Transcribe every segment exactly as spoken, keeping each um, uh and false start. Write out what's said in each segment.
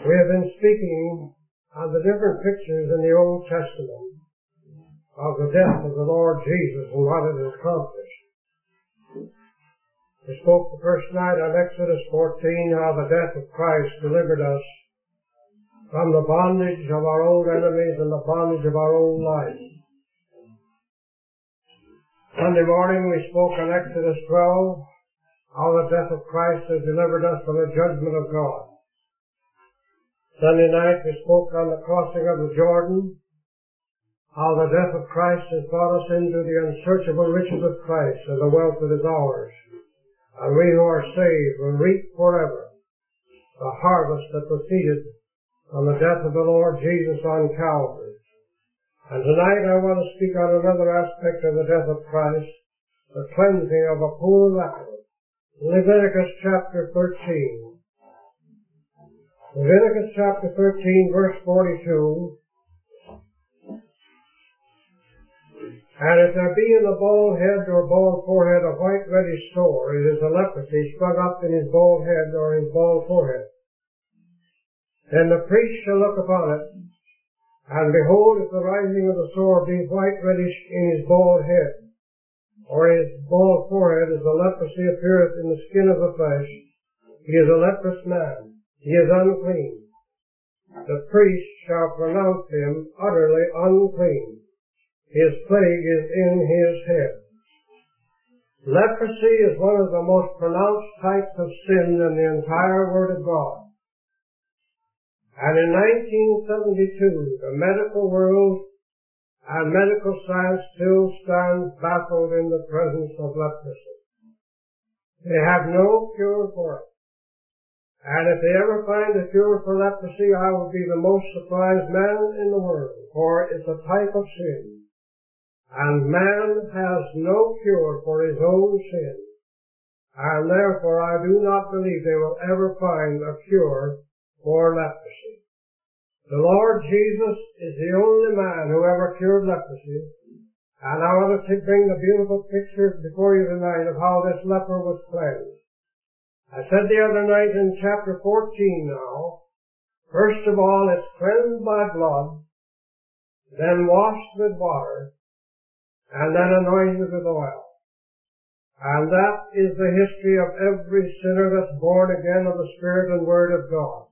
We have been speaking of the different pictures in the Old Testament of the death of the Lord Jesus and what it has accomplished. We spoke the first night on Exodus fourteen how the death of Christ delivered us from the bondage of our old enemies and the bondage of our old life. Sunday morning we spoke on Exodus twelve how the death of Christ has delivered us from the judgment of God. Sunday night we spoke on the crossing of the Jordan, how the death of Christ has brought us into the unsearchable riches of Christ and the wealth that is ours. And we who are saved will reap forever the harvest that proceeded from the death of the Lord Jesus on Calvary. And tonight I want to speak on another aspect of the death of Christ, the cleansing of a poor leper. Leviticus chapter thirteen. Leviticus chapter thirteen, verse forty-two. And if there be in the bald head or bald forehead a white reddish sore, it is a leprosy sprung up in his bald head or his bald forehead. Then the priest shall look upon it, and behold, if the rising of the sore be white reddish in his bald head, or his bald forehead, as the leprosy appeareth in the skin of the flesh, he is a leprous man. He is unclean. The priest shall pronounce him utterly unclean. His plague is in his head. Leprosy is one of the most pronounced types of sin in the entire Word of God. And in nineteen seventy-two, the medical world and medical science still stands baffled in the presence of leprosy. They have no cure for it. And if they ever find a cure for leprosy, I will be the most surprised man in the world, for it's a type of sin. And man has no cure for his own sin. And therefore I do not believe they will ever find a cure for leprosy. The Lord Jesus is the only man who ever cured leprosy. And I want to bring the beautiful picture before you tonight of how this leper was cleansed. I said the other night in chapter fourteen now, first of all it's cleansed by blood, then washed with water, and then anointed with oil. And that is the history of every sinner that's born again of the Spirit and Word of God.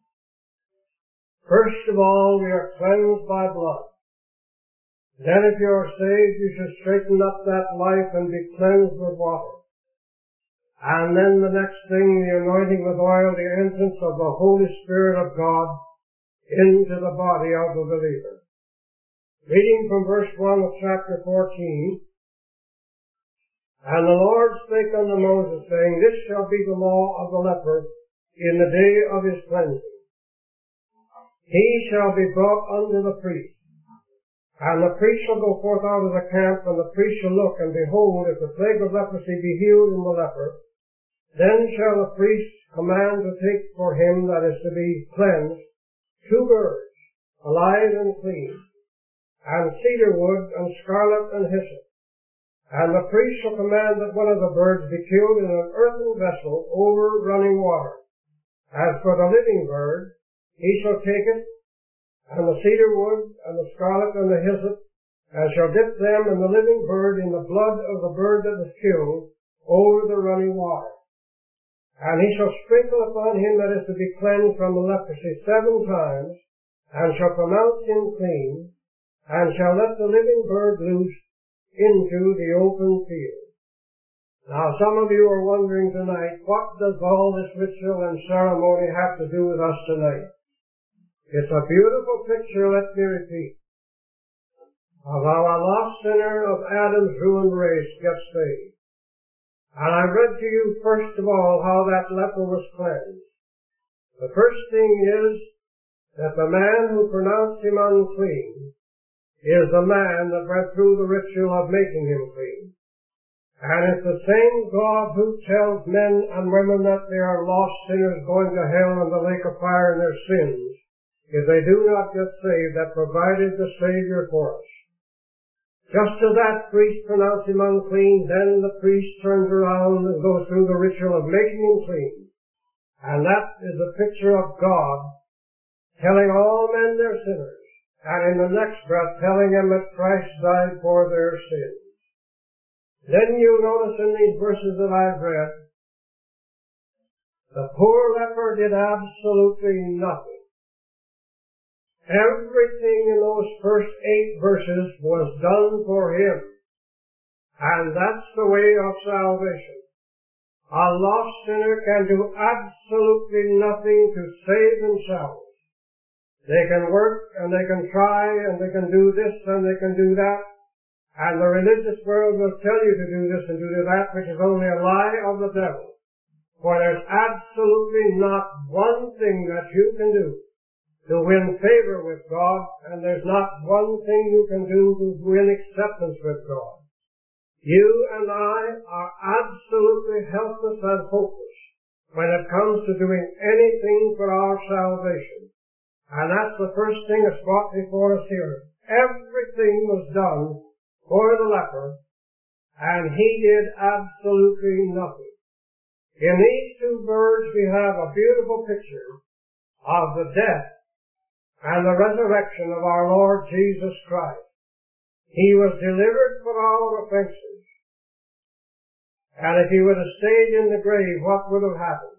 First of all, we are cleansed by blood. Then if you are saved, you should straighten up that life and be cleansed with water. And then the next thing, the anointing with oil, the entrance of the Holy Spirit of God into the body of the believer. Reading from verse one of chapter fourteen. And the Lord spake unto Moses, saying, This shall be the law of the leper in the day of his cleansing. He shall be brought unto the priest. And the priest shall go forth out of the camp, and the priest shall look, and behold, if the plague of leprosy be healed in the leper, then shall the priest command to take for him that is to be cleansed two birds, alive and clean, and cedar wood, and scarlet, and hyssop. And the priest shall command that one of the birds be killed in an earthen vessel over running water. As for the living bird, he shall take it, and the cedar wood, and the scarlet, and the hyssop, and shall dip them and the living bird in the blood of the bird that was killed over the running water. And he shall sprinkle upon him that is to be cleansed from the leprosy seven times, and shall pronounce him clean, and shall let the living bird loose into the open field. Now some of you are wondering tonight, what does all this ritual and ceremony have to do with us tonight? It's a beautiful picture, let me repeat, of how a lost sinner of Adam's ruined race gets saved. And I read to you first of all how that leper was cleansed. The first thing is that the man who pronounced him unclean is the man that went through the ritual of making him clean. And it's the same God who tells men and women that they are lost sinners going to hell and the lake of fire in their sins if they do not get saved, that provided the Savior for us. Just as that priest pronounced him unclean, then the priest turns around and goes through the ritual of making him clean. And that is a picture of God telling all men they're sinners, and in the next breath telling them that Christ died for their sins. Then you notice in these verses that I've read, the poor leper did absolutely nothing. Everything in those first eight verses was done for him. And that's the way of salvation. A lost sinner can do absolutely nothing to save themselves. They can work and they can try and they can do this and they can do that. And the religious world will tell you to do this and to do that, which is only a lie of the devil. For there's absolutely not one thing that you can do to win favor with God, and there's not one thing you can do to win acceptance with God. You and I are absolutely helpless and hopeless when it comes to doing anything for our salvation. And that's the first thing that's brought before us here. Everything was done for the leper, and he did absolutely nothing. In these two birds we have a beautiful picture of the death and the resurrection of our Lord Jesus Christ. He was delivered for our offenses. And if he would have stayed in the grave, what would have happened?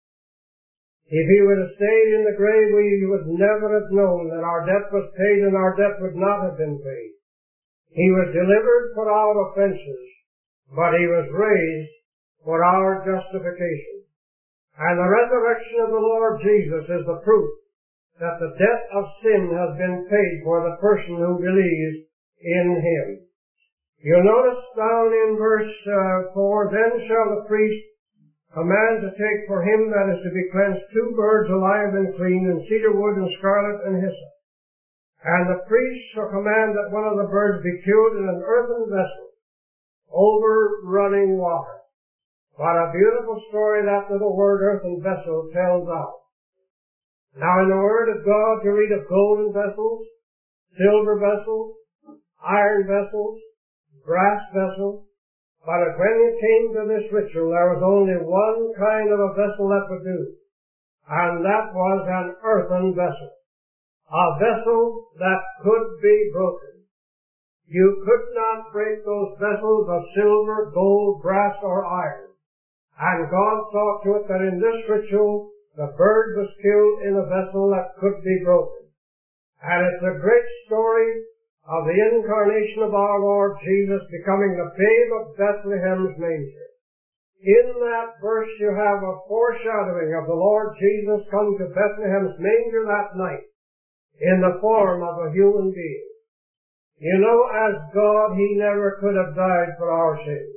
If he would have stayed in the grave, we would never have known that our debt was paid and our debt would not have been paid. He was delivered for our offenses, but he was raised for our justification. And the resurrection of the Lord Jesus is the proof that the debt of sin has been paid for the person who believes in him. You'll notice down in verse uh, four, then shall the priest command to take for him that is to be cleansed two birds alive and clean, and cedar wood and scarlet and hyssop. And the priest shall command that one of the birds be killed in an earthen vessel over running water. What a beautiful story that little word earthen vessel tells out. Now in the Word of God you read of golden vessels, silver vessels, iron vessels, brass vessels, but when it came to this ritual there was only one kind of a vessel that would do, and that was an earthen vessel. A vessel that could be broken. You could not break those vessels of silver, gold, brass, or iron. And God saw to it that in this ritual the bird was killed in a vessel that could be broken. And it's a great story of the incarnation of our Lord Jesus becoming the babe of Bethlehem's manger. In that verse you have a foreshadowing of the Lord Jesus coming to Bethlehem's manger that night in the form of a human being. You know, as God, he never could have died for our sins.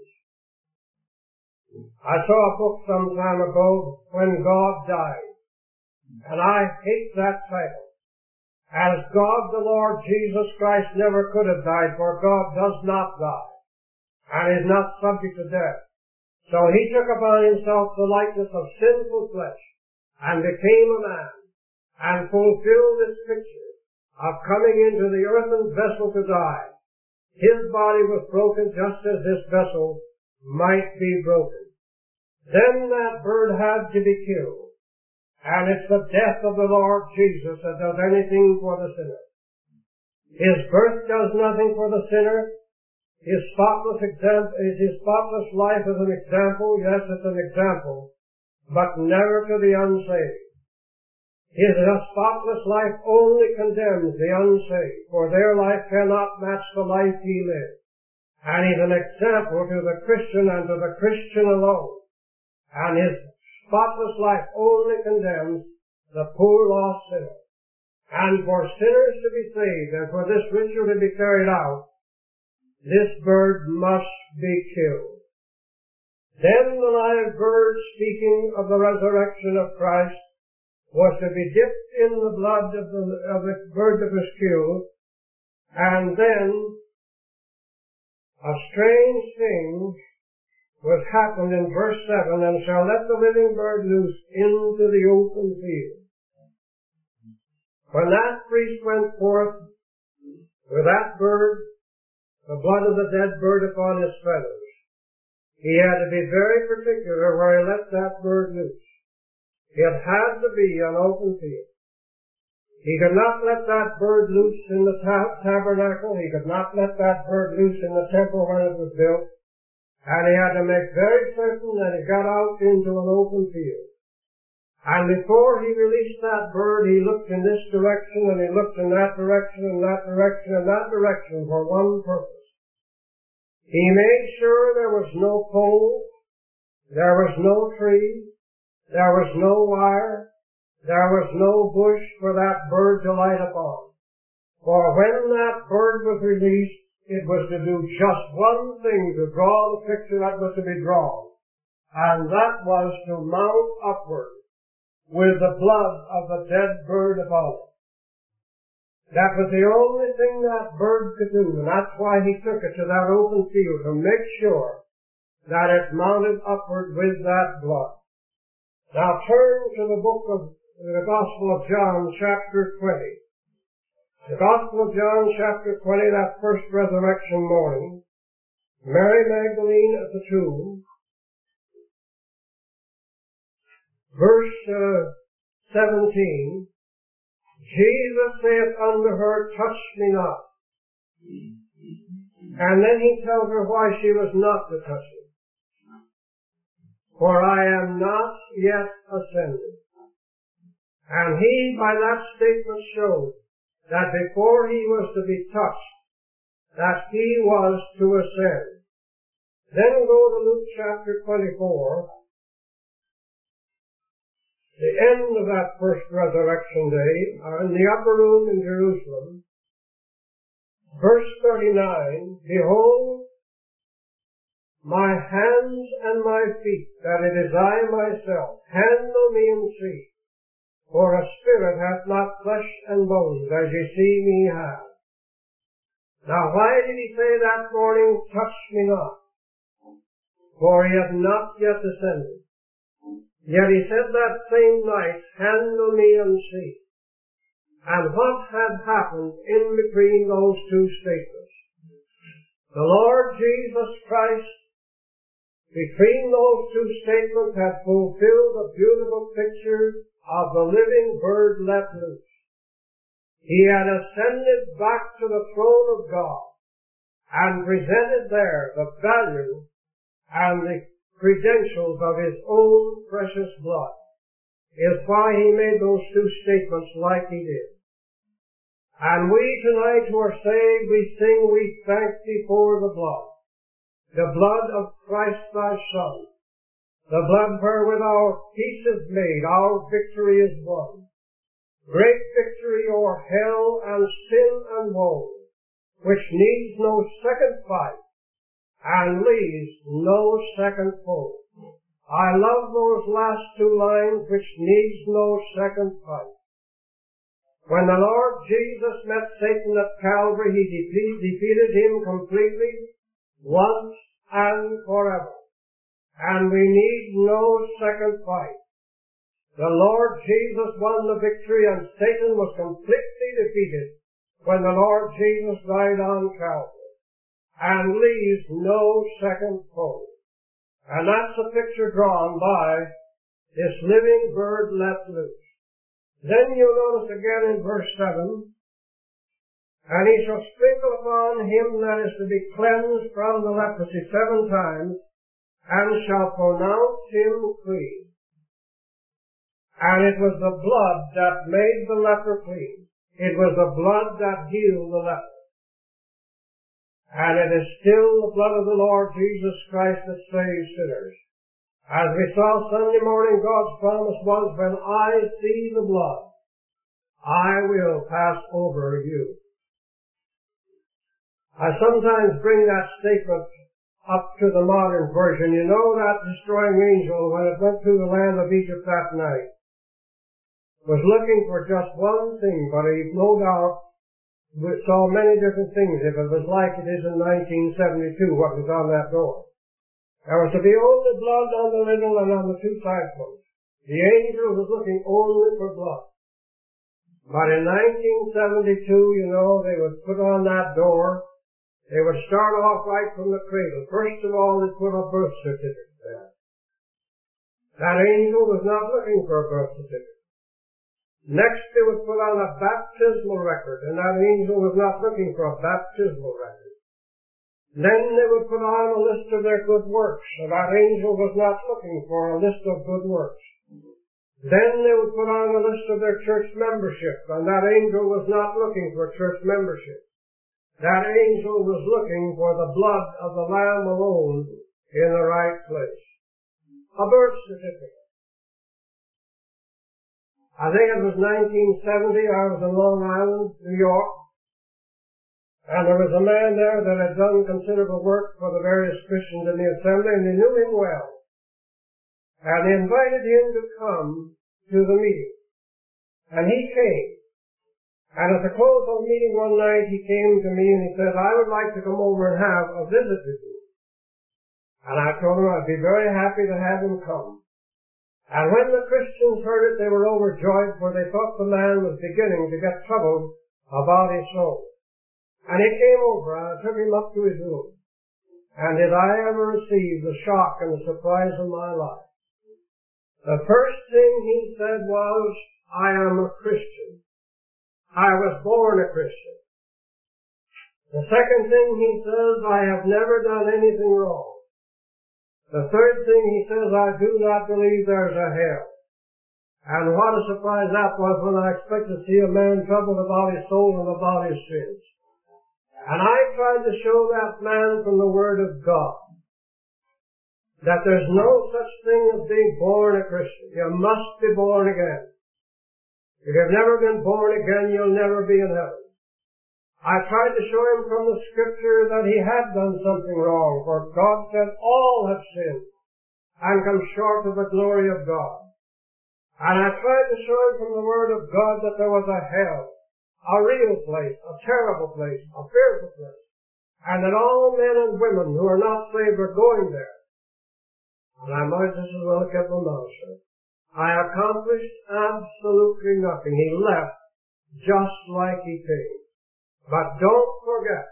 I saw a book some time ago, When God Died, and I hate that title. As God, the Lord Jesus Christ never could have died, for God does not die, and is not subject to death. So he took upon himself the likeness of sinful flesh, and became a man, and fulfilled this picture of coming into the earthen vessel to die. His body was broken just as this vessel might be broken. Then that bird had to be killed. And it's the death of the Lord Jesus that does anything for the sinner. His birth does nothing for the sinner. His spotless example, his spotless life is an example. Yes, it's an example, but never to the unsaved. His spotless life only condemns the unsaved, for their life cannot match the life he lived. And he's an example to the Christian and to the Christian alone. And his spotless life only condemns the poor lost sinner. And for sinners to be saved and for this ritual to be carried out, this bird must be killed. Then the live bird, speaking of the resurrection of Christ, was to be dipped in the blood of the, of the bird that was killed, and then a strange thing was happened in verse seven, and shall let the living bird loose into the open field. When that priest went forth with that bird, the blood of the dead bird upon his feathers, he had to be very particular where he let that bird loose. It had to be an open field. He could not let that bird loose in the tab- tabernacle. He could not let that bird loose in the temple when it was built. And he had to make very certain that he got out into an open field. And before he released that bird, he looked in this direction, and he looked in that direction, and that direction, and that direction for one purpose. He made sure there was no pole, there was no tree, there was no wire, there was no bush for that bird to light upon. For when that bird was released, it was to do just one thing, to draw the picture that was to be drawn. And that was to mount upward with the blood of the dead bird above it. That was the only thing that bird could do, and that's why he took it to that open field, to make sure that it mounted upward with that blood. Now turn to the book of the Gospel of John, chapter twenty. The Gospel of John, chapter twenty, that first resurrection morning, Mary Magdalene at the tomb, verse uh, seventeen, Jesus saith unto her, touch me not. And then he tells her why she was not to touch him. For I am not yet ascended. And he, by that statement, showed that before he was to be touched, that he was to ascend. Then go to Luke chapter twenty-four, the end of that first resurrection day, in the upper room in Jerusalem, verse thirty-nine, behold, my hands and my feet, that it is I myself, handle me and see. For a spirit hath not flesh and bones, as ye see me have. Now why did he say that morning, touch me not? For he had not yet ascended. Yet he said that same night, handle me and see. And what had happened in between those two statements? The Lord Jesus Christ, between those two statements, had fulfilled the beautiful picture of the living bird let loose. He had ascended back to the throne of God and presented there the value and the credentials of his own precious blood. Is why he made those two statements like he did. And we tonight who are saved, we sing, we thank thee for the blood. The blood of Christ thy Son. The blood wherewith our peace is made, our victory is won. Great victory o'er hell and sin and woe, which needs no second fight, and leaves no second foe. I love those last two lines, which needs no second fight. When the Lord Jesus met Satan at Calvary, he defeat, defeated him completely, once and forever. And we need no second fight. The Lord Jesus won the victory, and Satan was completely defeated when the Lord Jesus died on Calvary, and leaves no second foe. And that's the picture drawn by this living bird let loose. Then you'll notice again in verse seven, and he shall sprinkle upon him that is to be cleansed from the leprosy seven times, and shall pronounce him clean. And it was the blood that made the leper clean. It was the blood that healed the leper. And it is still the blood of the Lord Jesus Christ that saves sinners. As we saw Sunday morning, God's promise was, when I see the blood, I will pass over you. I sometimes bring that statement up to the modern version. You know that destroying angel, when it went through the land of Egypt that night, was looking for just one thing, but he no doubt saw many different things if it was like it is in nineteen seventy-two, what was on that door. There was to be only blood on the lintel and on the two side posts. The angel was looking only for blood. But in nineteen seventy-two, you know, they would put on that door. They would start off right from the cradle. First of all, they put a birth certificate there. That angel was not looking for a birth certificate. Next, they would put on a baptismal record, and that angel was not looking for a baptismal record. Then they would put on a list of their good works, and that angel was not looking for a list of good works. Then they would put on a list of their church membership, and that angel was not looking for church membership. That angel was looking for the blood of the Lamb alone in the right place. A birth certificate. I think it was nineteen seventy, I was in Long Island, New York, and there was a man there that had done considerable work for the various Christians in the assembly, and they knew him well. And they invited him to come to the meeting. And he came. And at the close of the meeting one night, he came to me and he said, I would like to come over and have a visit with you. And I told him I'd be very happy to have him come. And when the Christians heard it, they were overjoyed, for they thought the man was beginning to get troubled about his soul. And he came over, and I took him up to his room. And did I ever receive the shock and the surprise of my life? The first thing he said was, I am a Christian. I was born a Christian. The second thing he says, I have never done anything wrong. The third thing he says, I do not believe there's a hell. And what a surprise that was when I expected to see a man troubled about his soul and about his sins. And I tried to show that man from the Word of God that there's no such thing as being born a Christian. You must be born again. If you've never been born again, you'll never be in heaven. I tried to show him from the Scripture that he had done something wrong, for God said all have sinned and come short of the glory of God. And I tried to show him from the Word of God that there was a hell, a real place, a terrible place, a fearful place, and that all men and women who are not saved are going there. And I might just as well have kept my mouth shut. I accomplished absolutely nothing. He left just like he came. But don't forget,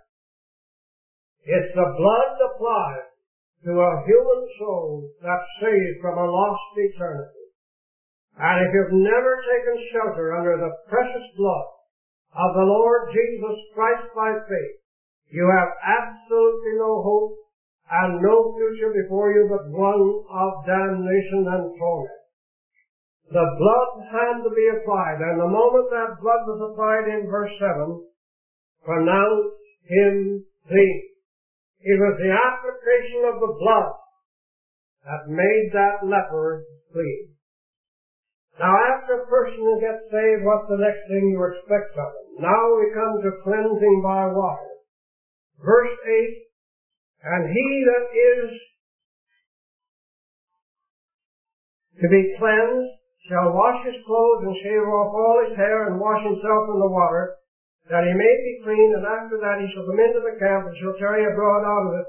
it's the blood applied to a human soul that saves from a lost eternity. And if you've never taken shelter under the precious blood of the Lord Jesus Christ by faith, you have absolutely no hope and no future before you but one of damnation and torment. The blood had to be applied, and the moment that blood was applied in verse seven, pronounce him clean. It was the application of the blood that made that leper clean. Now, after a person gets saved, what's the next thing you expect of him? Now we come to cleansing by water. Verse eight, and he that is to be cleansed shall wash his clothes and shave off all his hair and wash himself in the water, that he may be clean, and after that he shall come into the camp and shall tarry abroad out of it,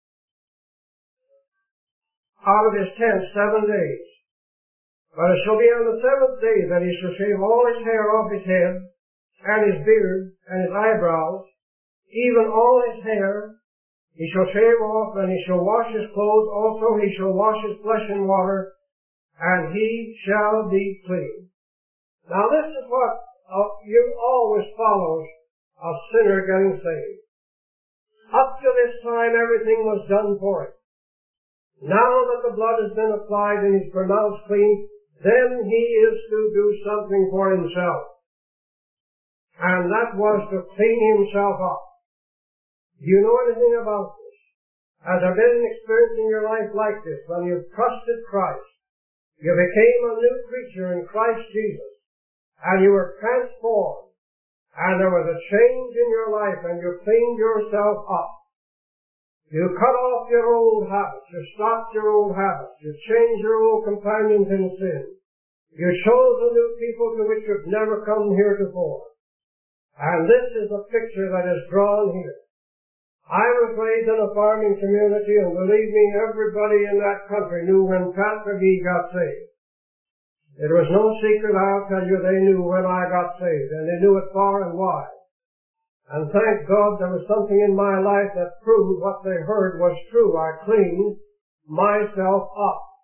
out of his tent seven days. But it shall be on the seventh day that he shall shave all his hair off his head, and his beard, and his eyebrows, even all his hair, he shall shave off, and he shall wash his clothes, also he shall wash his flesh in water, and he shall be clean. Now this is what uh, you always follows a sinner getting saved. Up to this time everything was done for him. Now that the blood has been applied and he's pronounced clean, then he is to do something for himself. And that was to clean himself up. Do you know anything about this? Has there been an experience in your life like this? When you've trusted Christ, you became a new creature in Christ Jesus, and you were transformed, and there was a change in your life, and you cleaned yourself up. You cut off your old habits, you stopped your old habits, you changed your old companions in sin. You chose a new people to which you've never come heretofore. And this is a picture that is drawn here. I was raised in a farming community, and believe me, everybody in that country knew when Pat McGee got saved. It was no secret, I'll tell you, they knew when I got saved, and they knew it far and wide. And thank God there was something in my life that proved what they heard was true. I cleaned myself up.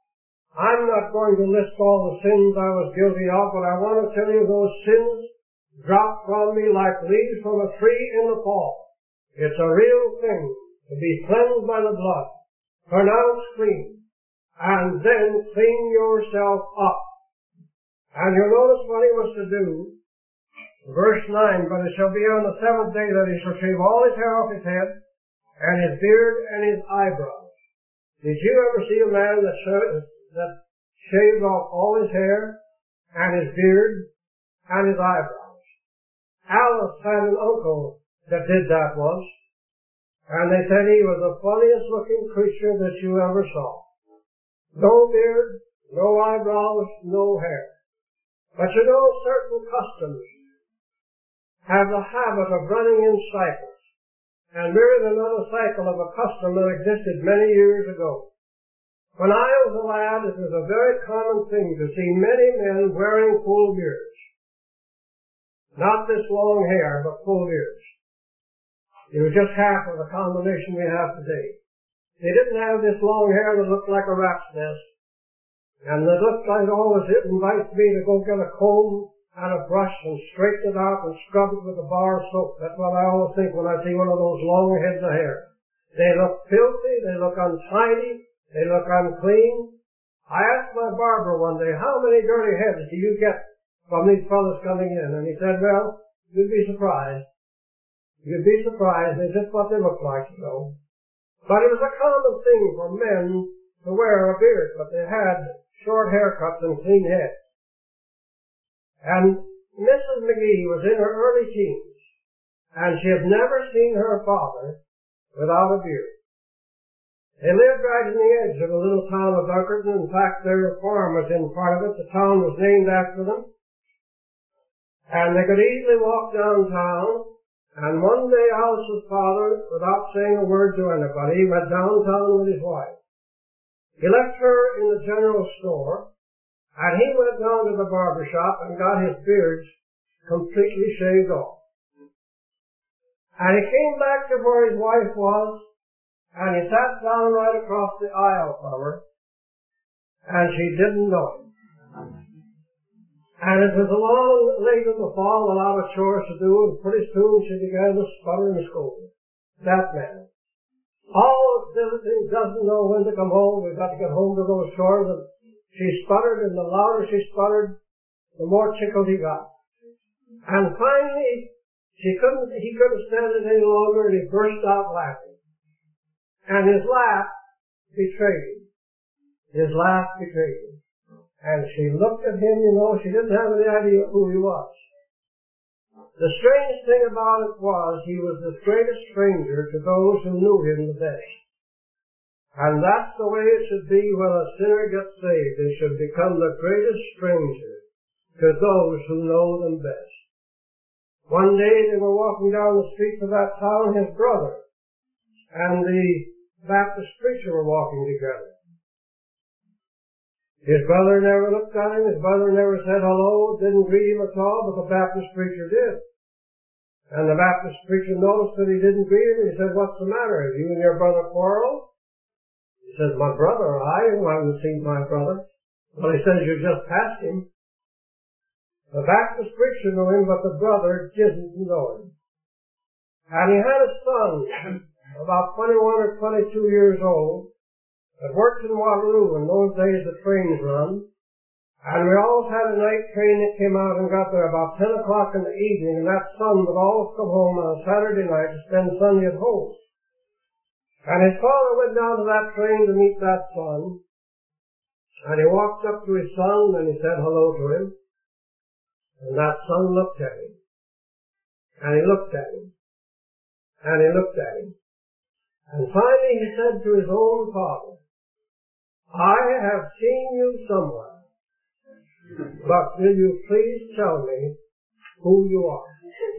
I'm not going to list all the sins I was guilty of, but I want to tell you those sins dropped from me like leaves from a tree in the fall. It's a real thing to be cleansed by the blood, pronounced clean, and then clean yourself up. And you'll notice what he was to do. Verse nine, but it shall be on the seventh day that he shall shave all his hair off his head, and his beard and his eyebrows. Did you ever see a man that, sh- that shaved off all his hair, and his beard, and his eyebrows? Alice had an uncle that did that once, and they said he was the funniest looking creature that you ever saw. No beard, no eyebrows, no hair. But you know, certain customs have the habit of running in cycles. And there is another cycle of a custom that existed many years ago. When I was a lad, it was a very common thing to see many men wearing full beards. Not this long hair, but full beards. It was just half of the combination we have today. They didn't have this long hair that looked like a rat's nest. And it looked like always it invites me to go get a comb and a brush and straighten it out and scrub it with a bar of soap. That's what I always think when I see one of those long heads of hair. They look filthy, they look untidy, they look unclean. I asked my barber one day, how many dirty heads do you get from these fellows coming in? And he said, well, you'd be surprised. You'd be surprised. They're just what they look like, you know. But it was a common thing for men to wear a beard, but they had short haircuts and clean heads. And Missus McGee was in her early teens, and she had never seen her father without a beard. They lived right in the edge of the little town of Dunkerton. In fact, their farm was in part of it. The town was named after them. And they could easily walk downtown. And one day Alice's father, without saying a word to anybody, went downtown with his wife. He left her in the general store, and he went down to the barber shop and got his beard completely shaved off. And he came back to where his wife was, and he sat down right across the aisle from her, and she didn't know him. And it was a long, late in the fall, a lot of chores to do, and pretty soon she began to sputter and scold. That man. Always visiting, doesn't know when to come home. We've got to get home to those chores. And she sputtered, and the louder she sputtered, the more tickled he got. And finally, she couldn't, he couldn't stand it any longer, and he burst out laughing. And his laugh betrayed him. His laugh betrayed him. And she looked at him, you know, she didn't have any idea who he was. The strange thing about it was he was the greatest stranger to those who knew him the best. And that's the way it should be when a sinner gets saved. They should become the greatest stranger to those who know them best. One day they were walking down the streets of that town, his brother and the Baptist preacher were walking together. His brother never looked at him, his brother never said hello, didn't greet him at all, but the Baptist preacher did. And the Baptist preacher noticed that he didn't greet him, and he said, what's the matter? Have you and your brother quarreled? He says, my brother? I haven't seen my brother. Well, he says, you just passed him. The Baptist preacher knew him, but the brother didn't know him. And he had a son, about twenty-one or twenty-two years old, that worked in Waterloo. In those days the trains run. And we always had a night train that came out and got there about ten o'clock in the evening, and that son would always come home on a Saturday night to spend Sunday at home. And his father went down to that train to meet that son, and he walked up to his son and he said hello to him. And that son looked at him. And he looked at him. And he looked at him. And finally he said to his own father, I have seen you somewhere, but will you please tell me who you are?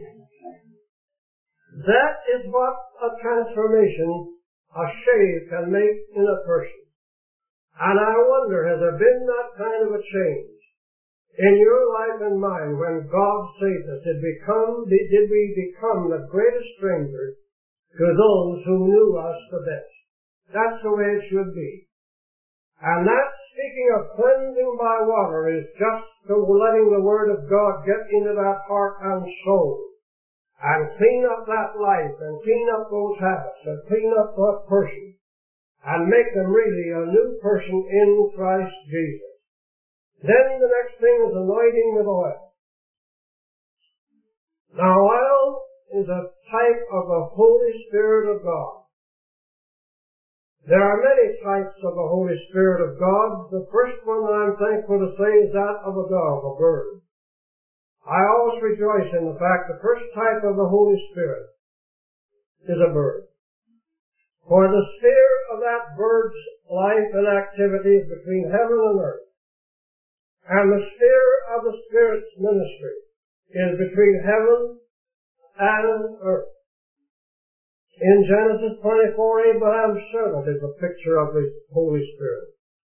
That is what a transformation, a shave can make in a person. And I wonder, has there been that kind of a change in your life and mine when God saved us? Did, become, did we become the greatest stranger to those who knew us the best? That's the way it should be. And that speaking of cleansing by water is just to letting the Word of God get into that heart and soul and clean up that life and clean up those habits and clean up that person and make them really a new person in Christ Jesus. Then the next thing is anointing with oil. Now oil is a type of the Holy Spirit of God. There are many types of the Holy Spirit of God. The first one I'm thankful to say is that of a dove, a bird. I always rejoice in the fact the first type of the Holy Spirit is a bird. For the sphere of that bird's life and activity is between heaven and earth. And the sphere of the Spirit's ministry is between heaven and earth. In Genesis twenty-four, Abraham's servant is a picture of the Holy Spirit.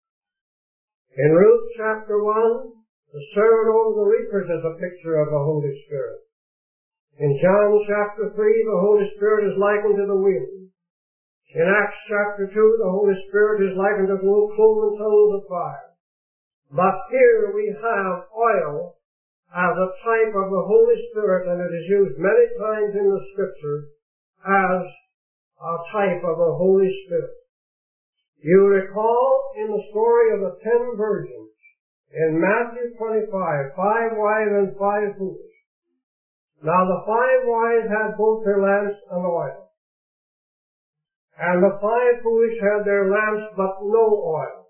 In Ruth chapter one, the servant over the reapers is a picture of the Holy Spirit. In John chapter three, the Holy Spirit is likened to the wind. In Acts chapter two, the Holy Spirit is likened to the cloven tongues of fire. But here we have oil as a type of the Holy Spirit, and it is used many times in the Scripture as a type of the Holy Spirit. You recall in the story of the ten virgins in Matthew twenty-five, five wise and five foolish. Now the five wise had both their lamps and oil, and the five foolish had their lamps but no oil.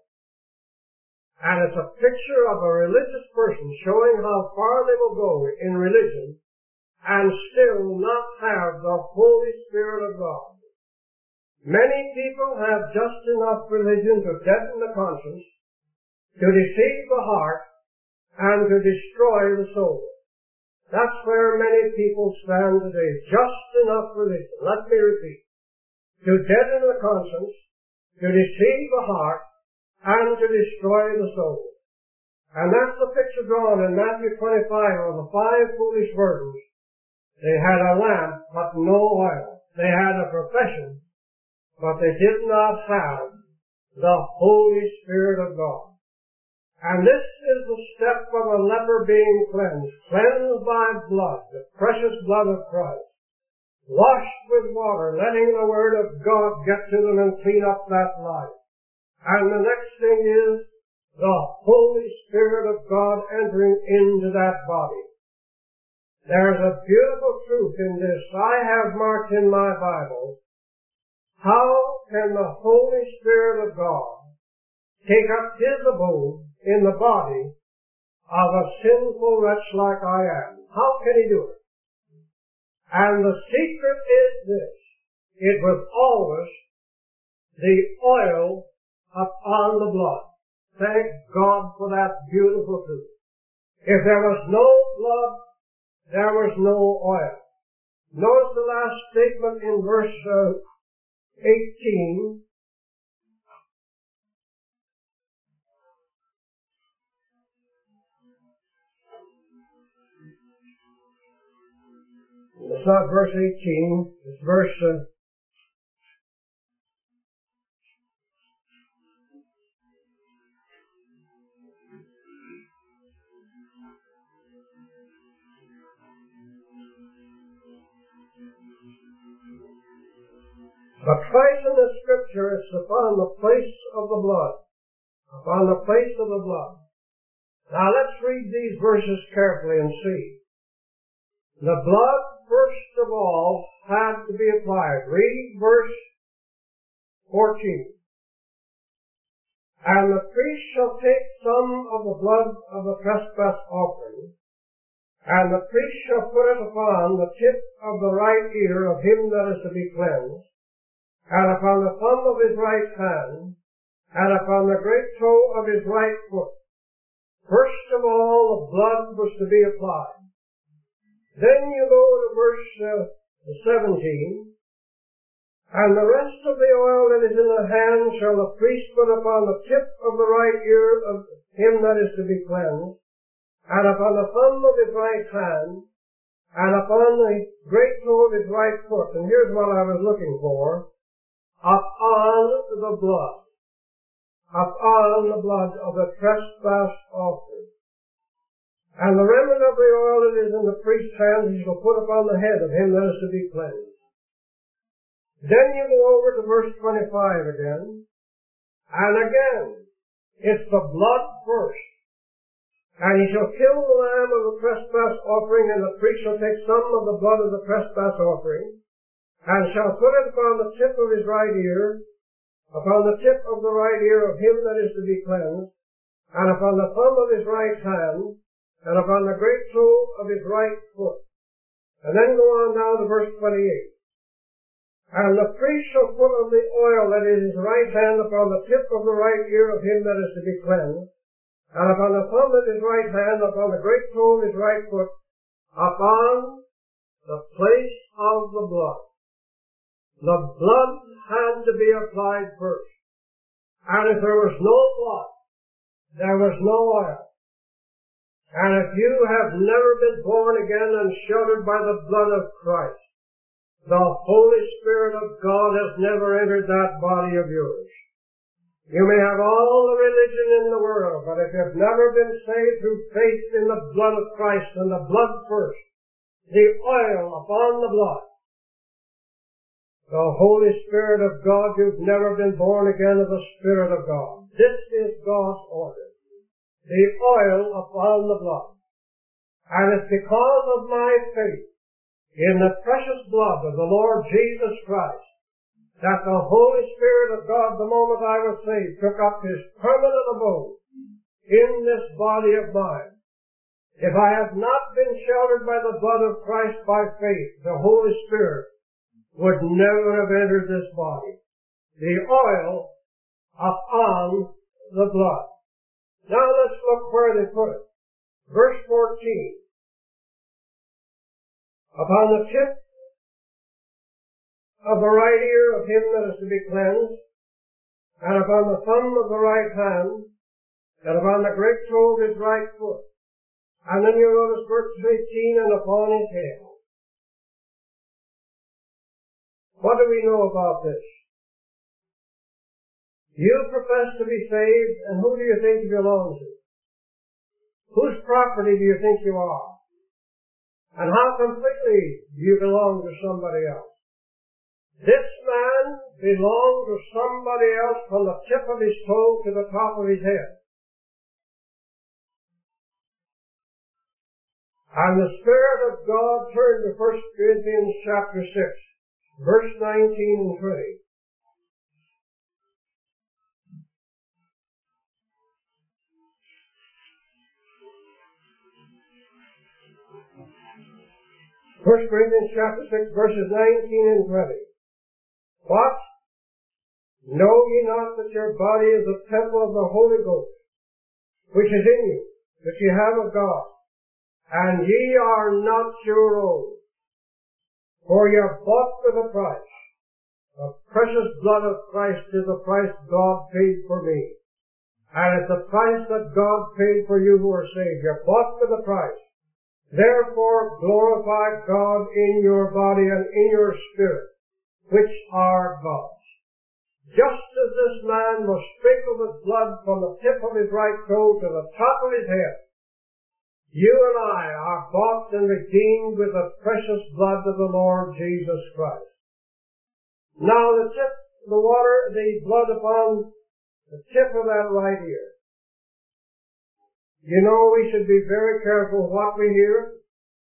And it's a picture of a religious person showing how far they will go in religion and still not have the Holy Spirit of God. Many people have just enough religion to deaden the conscience, to deceive the heart, and to destroy the soul. That's where many people stand today. Just enough religion. Let me repeat. To deaden the conscience, to deceive the heart, and to destroy the soul. And that's the picture drawn in Matthew twenty-five of the five foolish virgins. They had a lamp, but no oil. They had a profession, but they did not have the Holy Spirit of God. And this is the step of a leper being cleansed, cleansed by blood, the precious blood of Christ, washed with water, letting the Word of God get to them and clean up that life. And the next thing is the Holy Spirit of God entering into that body. There's a beautiful truth in this. I have marked in my Bible, how can the Holy Spirit of God take up His abode in the body of a sinful wretch like I am? How can He do it? And the secret is this. It was always the oil upon the blood. Thank God for that beautiful truth. If there was no blood, there was no oil. Notice the last statement in verse uh, eighteen. It's not verse eighteen, it's verse uh, but twice in the Scripture it's upon the place of the blood. Upon the place of the blood. Now let's read these verses carefully and see. The blood, first of all, had to be applied. Read verse fourteen. And the priest shall take some of the blood of the trespass offering, and the priest shall put it upon the tip of the right ear of him that is to be cleansed, and upon the thumb of his right hand, and upon the great toe of his right foot. First of all, the blood was to be applied. Then you go to verse uh, seventeen. And the rest of the oil that is in the hand shall the priest put upon the tip of the right ear of him that is to be cleansed, and upon the thumb of his right hand, and upon the great toe of his right foot. And here's what I was looking for. Upon the blood. upon the blood of the trespass offering. And the remnant of the oil that is in the priest's hand he shall put upon the head of him that is to be cleansed. Then you go over to verse twenty-five again, and again, it's the blood first. And he shall kill the lamb of the trespass offering, and the priest shall take some of the blood of the trespass offering, and shall put it upon the tip of his right ear, upon the tip of the right ear of him that is to be cleansed, and upon the thumb of his right hand, and upon the great toe of his right foot. And then go on down to verse twenty-eight. And the priest shall put of the oil that is in his right hand upon the tip of the right ear of him that is to be cleansed, and upon the thumb of his right hand, upon the great toe of his right foot, upon the place of the blood. The blood had to be applied first. And if there was no blood, there was no oil. And if you have never been born again and sheltered by the blood of Christ, the Holy Spirit of God has never entered that body of yours. You may have all the religion in the world, but if you've never been saved through faith in the blood of Christ, and the blood first, the oil upon the blood, the Holy Spirit of God, you've never been born again of the Spirit of God. This is God's order. The oil upon the blood. And it's because of my faith in the precious blood of the Lord Jesus Christ that the Holy Spirit of God, the moment I was saved, took up his permanent abode in this body of mine. If I had not been sheltered by the blood of Christ by faith, the Holy Spirit would never have entered this body. The oil upon the blood. Now let's look where they put it. Verse fourteen. Upon the tip of the right ear of him that is to be cleansed, and upon the thumb of the right hand, and upon the great toe of his right foot. And then you notice verse eighteen, and upon his head. What do we know about this? You profess to be saved, and who do you think you belong to? Whose property do you think you are? And how completely do you belong to somebody else? This man belonged to somebody else from the tip of his toe to the top of his head. And the Spirit of God turned to First Corinthians chapter six, verse nineteen and twenty. First Corinthians chapter six, verses nineteen and twenty. What? Know ye not that your body is a temple of the Holy Ghost, which is in you, which ye have of God, and ye are not your own? For ye are bought with a price. The precious blood of Christ is the price God paid for me. And it's the price that God paid for you who are saved. You're bought with a price. Therefore glorify God in your body and in your spirit, which are God's. Just as this man was sprinkled with blood from the tip of his right toe to the top of his head, you and I are bought and redeemed with the precious blood of the Lord Jesus Christ. Now the tip, the water, the blood upon the tip of that right ear. You know, we should be very careful what we hear,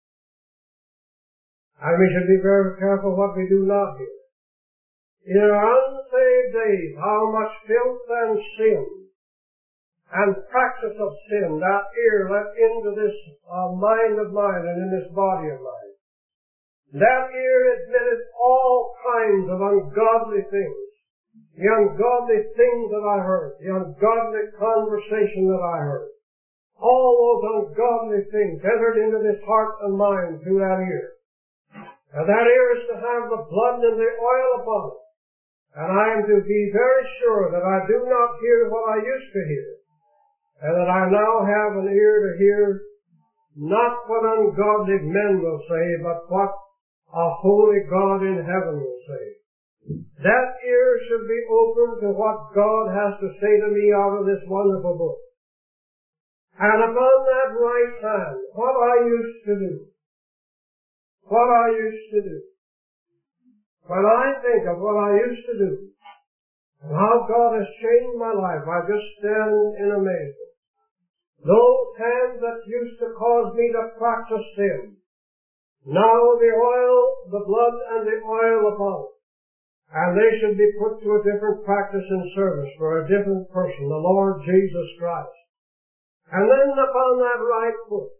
and we should be very careful what we do not hear. In our unsaved days, how much filth and sin and practice of sin that ear let into this uh, mind of mine and in this body of mine. That ear admitted all kinds of ungodly things. The ungodly things that I heard, the ungodly conversation that I heard. All those ungodly things entered into this heart and mind through that ear. And that ear is to have the blood and the oil upon it. And I am to be very sure that I do not hear what I used to hear. And that I now have an ear to hear not what ungodly men will say, but what a holy God in heaven will say. That ear should be open to what God has to say to me out of this wonderful book. And upon that right hand, what I used to do, what I used to do, when I think of what I used to do, and how God has changed my life, I just stand in amazement. Those hands that used to cause me to practice sin, now the oil, the blood and the oil upon it, and they should be put to a different practice and service for a different person, the Lord Jesus Christ. And then upon that right foot,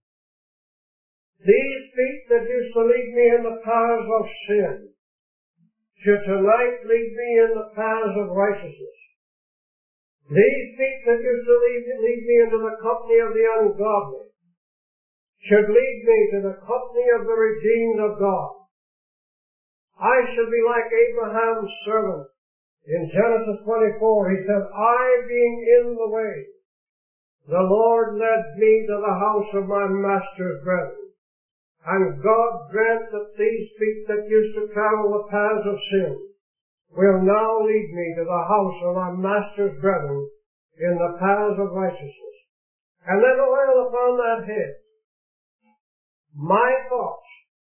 these feet that used to lead me in the paths of sin should tonight lead me in the paths of righteousness. These feet that used to lead, lead me into the company of the ungodly should lead me to the company of the redeemed of God. I should be like Abraham's servant. In Genesis twenty-four, he said, I being in the way, the Lord led me to the house of my master's brethren. And God grant that these feet that used to travel the paths of sin will now lead me to the house of my master's brethren in the paths of righteousness. And then oil upon that head. My thoughts,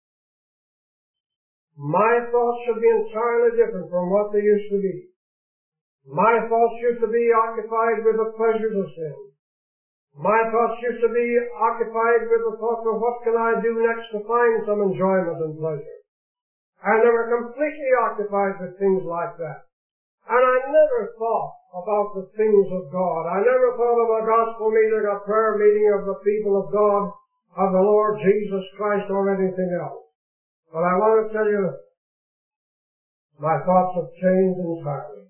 my thoughts should be entirely different from what they used to be. My thoughts used to be occupied with the pleasures of sin. My thoughts used to be occupied with the thoughts of what can I do next to find some enjoyment and pleasure. And they were completely occupied with things like that. And I never thought about the things of God. I never thought of a gospel meeting, a prayer meeting of the people of God, of the Lord Jesus Christ, or anything else. But I want to tell you, my thoughts have changed entirely.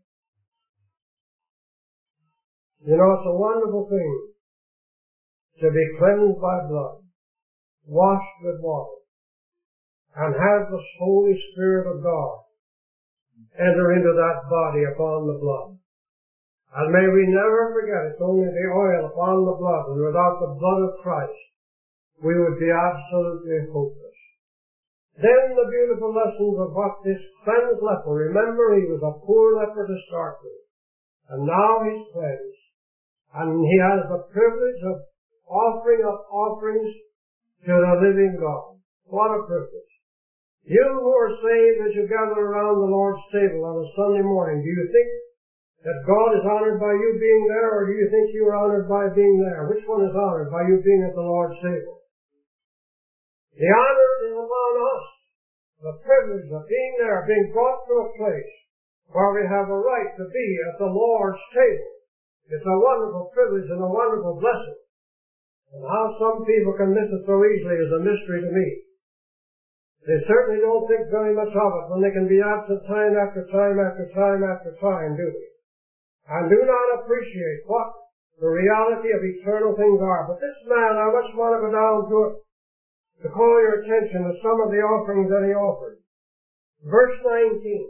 You know, it's a wonderful thing to be cleansed by blood, washed with water, and have the Holy Spirit of God enter into that body upon the blood. And may we never forget, it's only the oil upon the blood, and without the blood of Christ, we would be absolutely hopeless. Then the beautiful lessons of what this cleansed leper, remember he was a poor leper to start with, and now he's cleansed, and he has the privilege of offering up offerings to the living God. What a privilege. You who are saved as you gather around the Lord's table on a Sunday morning, do you think that God is honored by you being there, or do you think you are honored by being there? Which one is honored, by you being at the Lord's table? The honor is upon us, the privilege of being there, being brought to a place where we have a right to be at the Lord's table. It's a wonderful privilege and a wonderful blessing. And how some people can miss it so easily is a mystery to me. They certainly don't think very much of it when they can be absent time after time after time after time, do they? And do not appreciate what the reality of eternal things are. But this man, I just want to go down to it to call your attention to some of the offerings that he offered. Verse nineteen.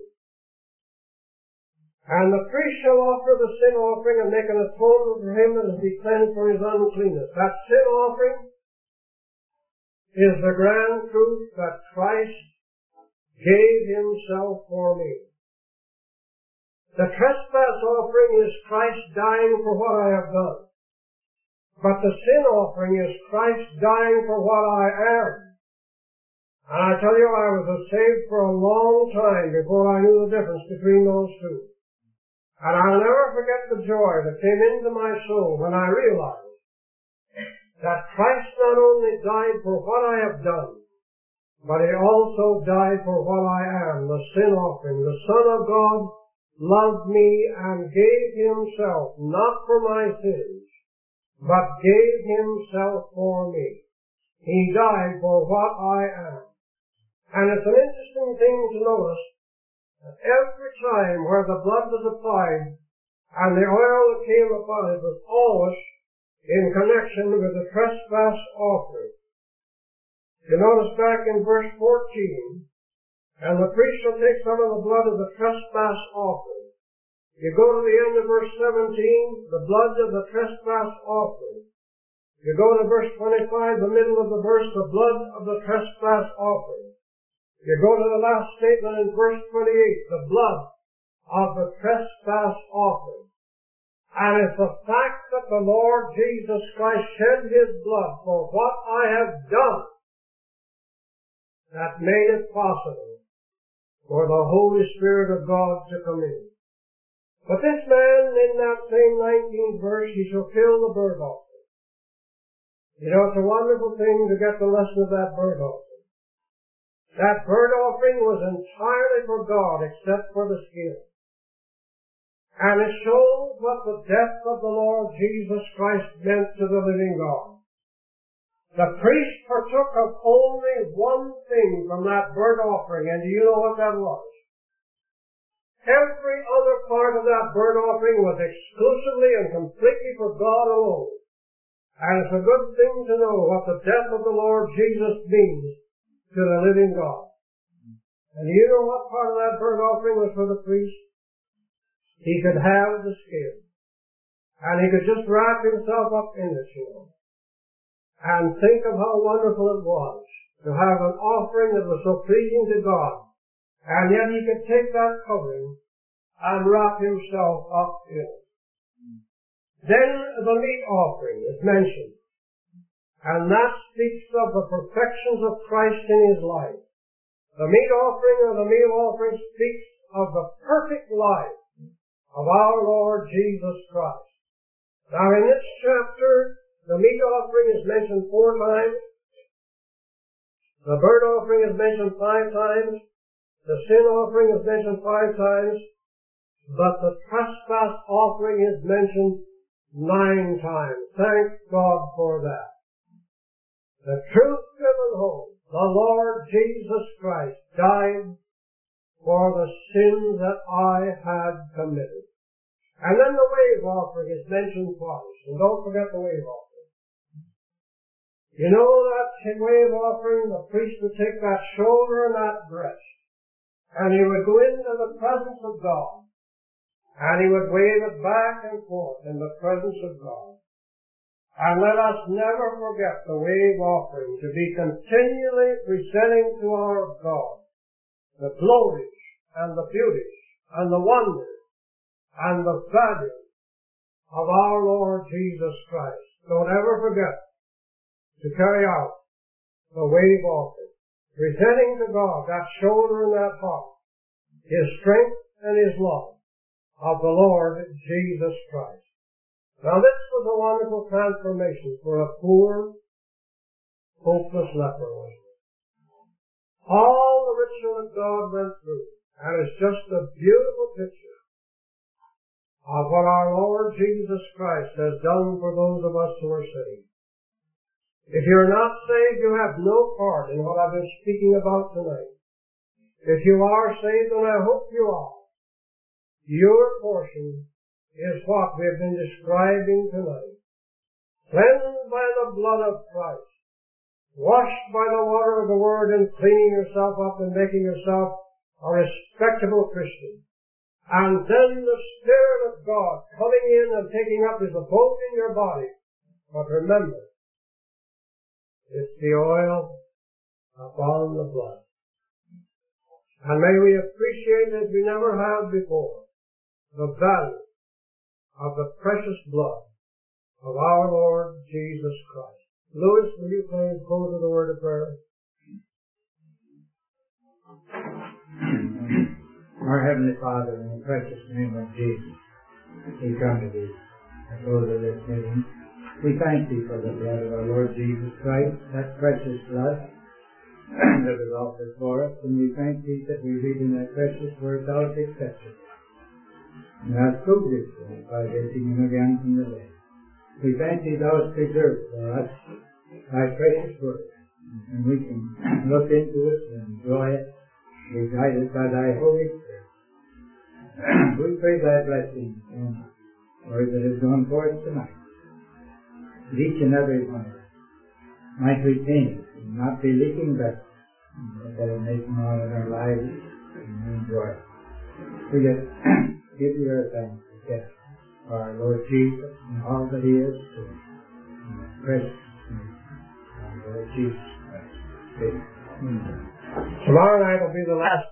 And the priest shall offer the sin offering and make an atonement for him that is be cleansed from his uncleanness. That sin offering is the grand truth that Christ gave himself for me. The trespass offering is Christ dying for what I have done. But the sin offering is Christ dying for what I am. And I tell you, I was saved for a long time before I knew the difference between those two. And I'll never forget the joy that came into my soul when I realized that Christ not only died for what I have done, but he also died for what I am, the sin offering. The Son of God loved me and gave himself, not for my sins, but gave himself for me. He died for what I am. And it's an interesting thing to notice that every time where the blood was applied and the oil that came upon it was always in connection with the trespass offering. You notice back in verse fourteen, and the priest shall take some of the blood of the trespass offering. You go to the end of verse seventeen, the blood of the trespass offering. You go to verse twenty-five, the middle of the verse, the blood of the trespass offering. You go to the last statement in verse twenty-eight, the blood of the trespass offering. And it's the fact that the Lord Jesus Christ shed His blood for what I have done that made it possible for the Holy Spirit of God to come in. But this man, in that same nineteenth verse, he shall kill the burnt offering. You know, it's a wonderful thing to get the lesson of that burnt offering. That burnt offering was entirely for God except for the skin. And it shows what the death of the Lord Jesus Christ meant to the living God. The priest partook of only one thing from that burnt offering, and do you know what that was? Every other part of that burnt offering was exclusively and completely for God alone. And it's a good thing to know what the death of the Lord Jesus means to the living God. And do you know what part of that burnt offering was for the priest? He could have the skin. And he could just wrap himself up in it, you know. And think of how wonderful it was to have an offering that was so pleasing to God. And yet he could take that covering and wrap himself up in it. Then the meat offering is mentioned. And that speaks of the perfections of Christ in His life. The meat offering or the meal offering speaks of the perfect life of our Lord Jesus Christ. Now in this chapter, the meat offering is mentioned four times. The burnt offering is mentioned five times. The sin offering is mentioned five times. But the trespass offering is mentioned nine times. Thank God for that. The truth driven home, the Lord Jesus Christ died for the sins that I had committed. And then the wave offering is mentioned twice. And don't forget the wave offering. You know that wave offering, the priest would take that shoulder and that breast, and he would go into the presence of God, and he would wave it back and forth in the presence of God. And let us never forget the wave offering to be continually presenting to our God the glories and the beauties and the wonders and the value of our Lord Jesus Christ. Don't ever forget to carry out the wave offering, presenting to God that shoulder and that heart, His strength and His love of the Lord Jesus Christ. Now this was a wonderful transformation for a poor, hopeless leper, wasn't it? All the ritual that God went through, and it's just a beautiful picture of what our Lord Jesus Christ has done for those of us who are saved. If you're not saved, you have no part in what I've been speaking about tonight. If you are saved, and I hope you are, your portion is what we have been describing tonight. Cleansed by the blood of Christ, washed by the water of the Word and cleaning yourself up and making yourself a respectable Christian. And then the Spirit of God coming in and taking up His abode in your body. But remember, it's the oil upon the blood. And may we appreciate as we never have before the value of the precious blood of our Lord Jesus Christ. Louis, will you please go to the word of prayer? Our Heavenly Father, in the precious name of Jesus, we come to Thee at the close of this meeting. We thank Thee for the blood of our Lord Jesus Christ, that precious blood that was offered for us, and we thank Thee that we read in that precious word, Thou hast accepted it. And hast proved it for us by raising Him again from the dead. We thank Thee Thou hast preserved for us Thy precious word, and we can look into it and enjoy it, be guided by Thy Holy Spirit. We pray Thy blessing on the word that is going forth tonight. That each and every one of us might retain it and not be leaking vessels, but that it may come out in our lives and we enjoy it. We just give You our thanks again for our Lord Jesus and all that He is to us. In the precious name of our Lord Jesus Christ. Amen. Tomorrow night will be the last